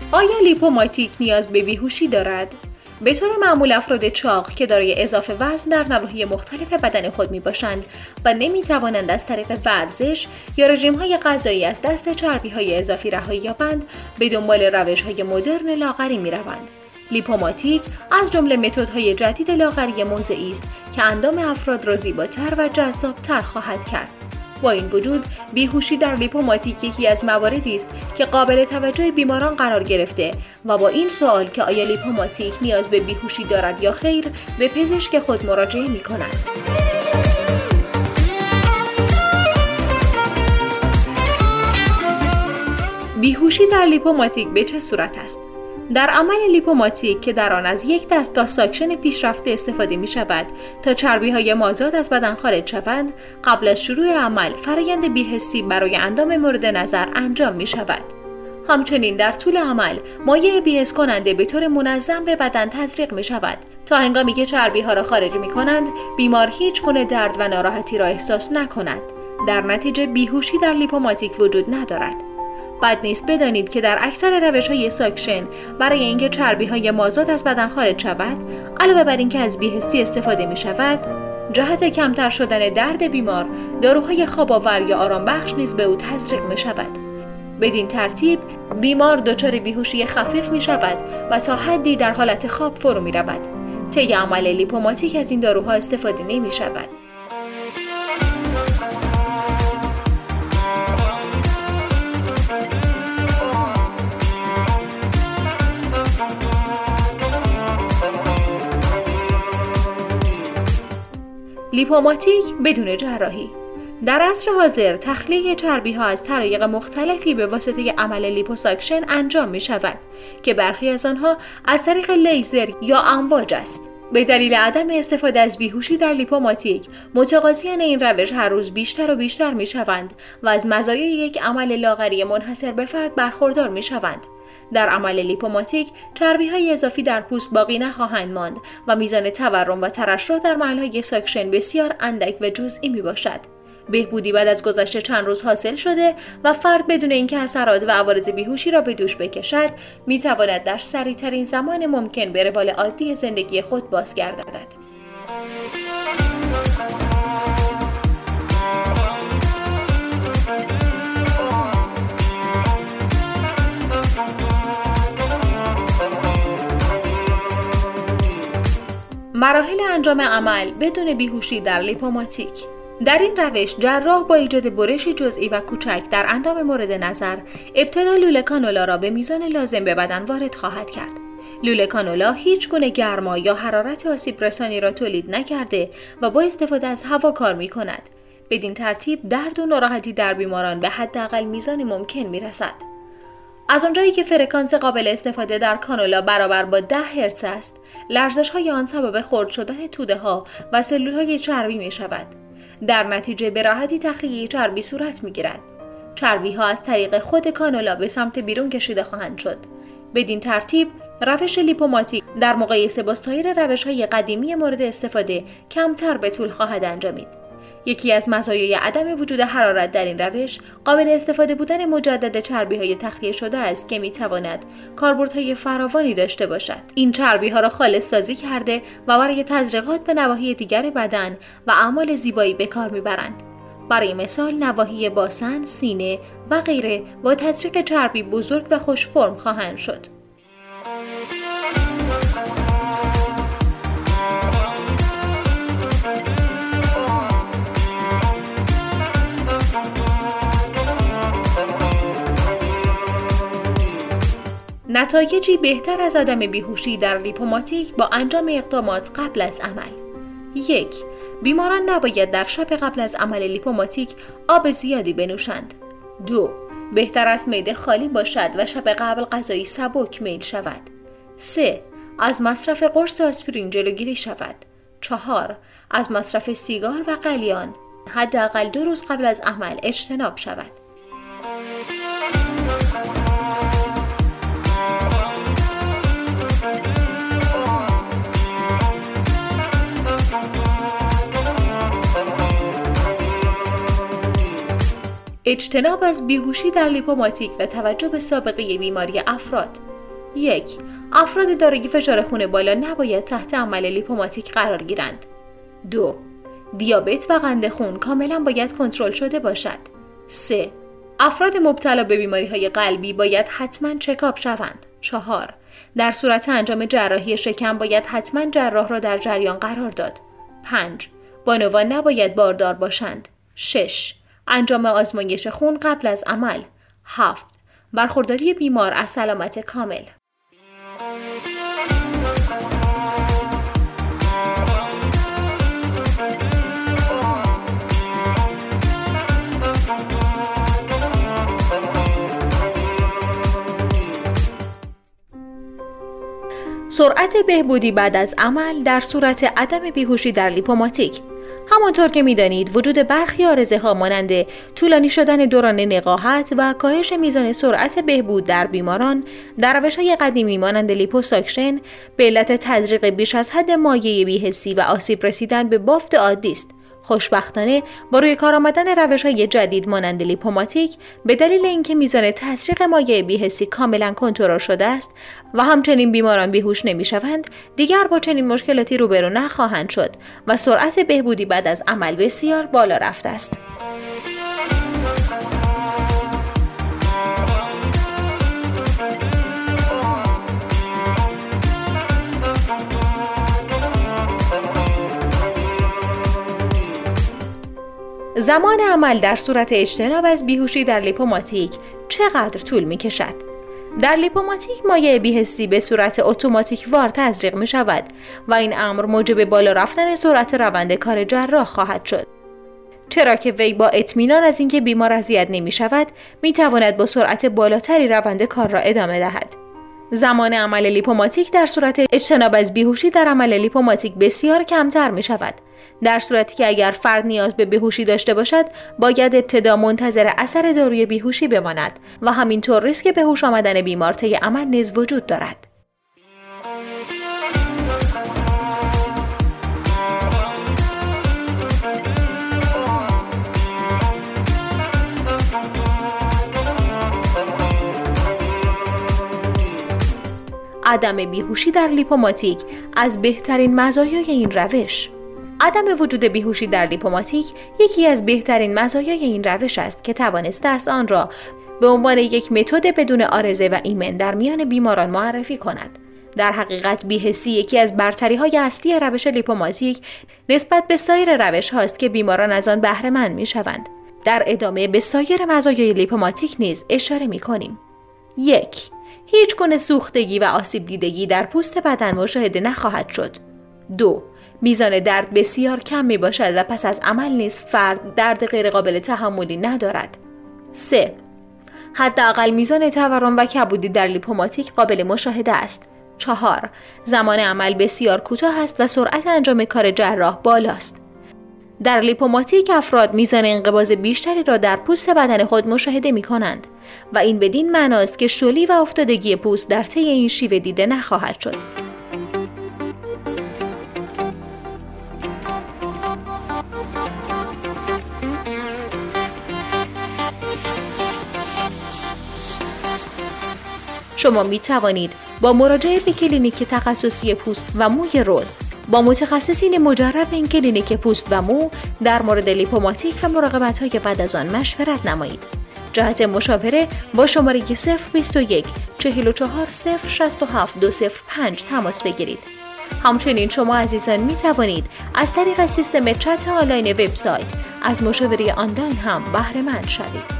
آیا لیپوماتیک نیاز به بیهوشی دارد؟ به طور معمول افراد چاق که دارای اضافه وزن در نواحی مختلف بدن خود می باشند و نمی توانند از طریق ورزش یا رژیم‌های غذایی از دست چربی‌های اضافی رهایی یابند، به دنبال روش‌های مدرن لاغری می روند. لیپوماتیک از جمله متدهای جدید لاغری موضعی است که اندام افراد را زیباتر و جذابتر خواهد کرد. با این وجود، بیهوشی در لیپوماتیک یکی از مواردی است که قابل توجه بیماران قرار گرفته و با این سوال که آیا لیپوماتیک نیاز به بیهوشی دارد یا خیر، به پزشک خود مراجعه می‌کنند. بیهوشی در لیپوماتیک به چه صورت است؟ در عمل لیپوماتیک که در آن از یک دستگاه ساکشن پیشرفته استفاده می شود تا چربی‌های مازاد از بدن خارج شوند، قبل از شروع عمل فرآیند بی‌حسی برای اندام مورد نظر انجام می شود. همچنین در طول عمل مایع بی‌حس کننده به طور منظم به بدن تزریق می شود تا هنگامی که چربی‌ها را خارج می کنند بیمار هیچ گونه درد و ناراحتی را احساس نکند. در نتیجه بیهوشی در لیپوماتیک وجود ندارد. بد نیست بدانید که در اکثر روش‌های ساکشن برای اینکه چربی‌های مازاد از بدن خارج شود، علاوه بر اینکه از بی‌حسی استفاده می‌شود، جهت کمتر شدن درد بیمار، داروهای خواب‌آور یا آرامبخش نیز به او تزریق می‌شود. بدین ترتیب بیمار دچار بیهوشی خفیف می‌شود و تا حدی در حالت خواب فرو می‌رود. طی عمل لیپوماتیک از این داروها استفاده نمی‌شود. لیپوماتیک بدون جراحی. در عصر حاضر تخلیه چربی‌ها از طرایق مختلفی به واسطه عمل لیپوساکشن انجام می‌شود که برخی از آنها از طریق لیزر یا امواج است. به دلیل عدم استفاده از بیهوشی در لیپوماتیک، متقاضیان این روش هر روز بیشتر و بیشتر می‌شوند و از مزایای یک عمل لاغری منحصر به فرد برخوردار می‌شوند. در عمل لیپوماتیک چربی‌های اضافی در پوست باقی نخواهند ماند و میزان تورم و ترشح در محل‌های ساکشن بسیار اندک و جزئی میباشد. بهبودی بعد از گذشت چند روز حاصل شده و فرد بدون اینکه اثرات و عوارض بیهوشی را به دوش بکشد، میتواند در سریع‌ترین زمان ممکن به روال عادی زندگی خود بازگردد. مراحل انجام عمل بدون بیهوشی در لیپوماتیک. در این روش جراح با ایجاد برش جزئی و کوچک در اندام مورد نظر ابتدا لوله کانولا را به میزان لازم به بدن وارد خواهد کرد. لوله کانولا هیچ گونه گرما یا حرارت آسیب رسانی را تولید نکرده و با استفاده از هوا کار می کند. بدین ترتیب درد و ناراحتی در بیماران به حداقل میزان ممکن می رسد. از اونجایی که فرکانس قابل استفاده در کانولا برابر با 10 هرتز است، لرزش‌های آن سبب خرد شدن توده‌ها و سلول‌های چربی می‌شود. در نتیجه به راحتی تخلیه چربی صورت می‌گیرد. چربی‌ها از طریق خود کانولا به سمت بیرون کشیده خواهند شد. بدین ترتیب روش لیپوماتیک در مقایسه با سایر روش‌های قدیمی مورد استفاده کمتر به طول خواهد انجامید. یکی از مزایای عدم وجود حرارت در این روش قابل استفاده بودن مجدد چربی‌های تخلیه شده است که می‌تواند کاربردهای فراوانی داشته باشد. این چربی‌ها را خالص سازی کرده و برای تزریقات به نواحی دیگر بدن و اعمال زیبایی به کار می‌برند. برای مثال نواحی باسن، سینه و غیره با تزریق چربی بزرگ و خوش فرم خواهند شد. نتایجی بهتر از عدم بیهوشی در لیپوماتیک با انجام اقدامات قبل از عمل. 1. بیماران نباید در شب قبل از عمل لیپوماتیک آب زیادی بنوشند. 2. بهتر است معده خالی باشد و شب قبل غذایی سبک میل شود. 3. از مصرف قرص آسپرین جلوگیری شود. 4. از مصرف سیگار و قلیان حداقل 2 روز قبل از عمل اجتناب شود. اجتناب از بیهوشی در لیپوماتیک و توجه به سابقه بیماری افراد. 1. افراد دارای فشار خون بالا نباید تحت عمل لیپوماتیک قرار گیرند. 2. دیابت و قند خون کاملا باید کنترل شده باشد. 3. افراد مبتلا به بیماری‌های قلبی باید حتما چکاپ شوند. 4. در صورت انجام جراحی شکم باید حتما جراح را در جریان قرار داد. 5. بانوان نباید باردار باشند. 6. انجام آزمایش خون قبل از عمل. 7. برخورداری بیمار از سلامت کامل. سرعت بهبودی بعد از عمل در صورت عدم بیهوشی در لیپوماتیک. همانطور که می‌دانید وجود برخی عارضه‌ها مانند طولانی شدن دوران نقاهت و کاهش میزان سرعت بهبود در بیماران در روش‌های قدیمی مانند لیپوساکشن به علت تزریق بیش از حد مایع بی‌حسی و آسیب رسیدن به بافت عادی است. خوشبختانه با روی کار آمدن روش‌های جدید مانند لیپوماتیک به دلیل اینکه میزان تزریق مایع بی‌حسی کاملا کنترل شده است و همچنین بیماران بیهوش نمی‌شوند، دیگر با چنین مشکلاتی روبرو نخواهند شد و سرعت بهبودی بعد از عمل بسیار بالا رفته است. زمان عمل در صورت اجتناب از بیهوشی در لیپوماتیک چقدر طول می کشد؟ در لیپوماتیک مایع بی‌حسی به صورت اتوماتیک وار تزریق می شود و این امر موجب بالا رفتن سرعت روند کار جراح خواهد شد. چرا که وی با اطمینان از اینکه بیمار اذیت نمی شود می تواند با سرعت بالاتری روند کار را ادامه دهد. زمان عمل لیپوماتیک در صورت اجتناب از بیهوشی در عمل لیپوماتیک بسیار کمتر می شود. در صورتی که اگر فرد نیاز به بیهوشی داشته باشد، باید ابتدا منتظر اثر داروی بیهوشی بماند و همینطور ریسک به هوش آمدن بیمار طی عمل نیز وجود دارد. عدم بیهوشی در لیپوماتیک از بهترین مزایای این روش. عدم وجود بیهوشی در لیپوماتیک یکی از بهترین مزایای این روش است که توانسته است آن را به عنوان یک متد بدون عارضه و ایمن در میان بیماران معرفی کند. در حقیقت بی‌حسی یکی از برتری‌های اصلی روش لیپوماتیک نسبت به سایر روش هاست که بیماران از آن بهره مند می‌شوند. در ادامه به سایر مزایای لیپوماتیک نیز اشاره می‌کنیم. 1. هیچ گونه سوختگی و آسیب دیدگی در پوست بدن مشاهده نخواهد شد. 2. میزان درد بسیار کم می باشد و پس از عمل نیز فرد درد غیرقابل تحملی ندارد. 3. حداقل میزان تورم و کبودی در لیپوماتیک قابل مشاهده است. 4. زمان عمل بسیار کوتاه است و سرعت انجام کار جراح بالاست. در لیپوماتیک افراد میزان انقباض بیشتری را در پوست بدن خود مشاهده می کنند و این بدین معناست که شلی و افتادگی پوست در طی این شیوه دیده نخواهد شد. شما می توانید با مراجعه به کلینیک تخصصی پوست و موی روز با متخصصین مجرب این کلینیک پوست و مو در مورد لیپوماتیک و مراقبت‌های بعد از آن مشورت نمایید. جهت مشاوره با شماره 021 44 067 205 تماس بگیرید. همچنین شما عزیزان می توانید از طریق سیستم چت آنلاین وبسایت از مشاوره آنلاین هم بهره مند شوید.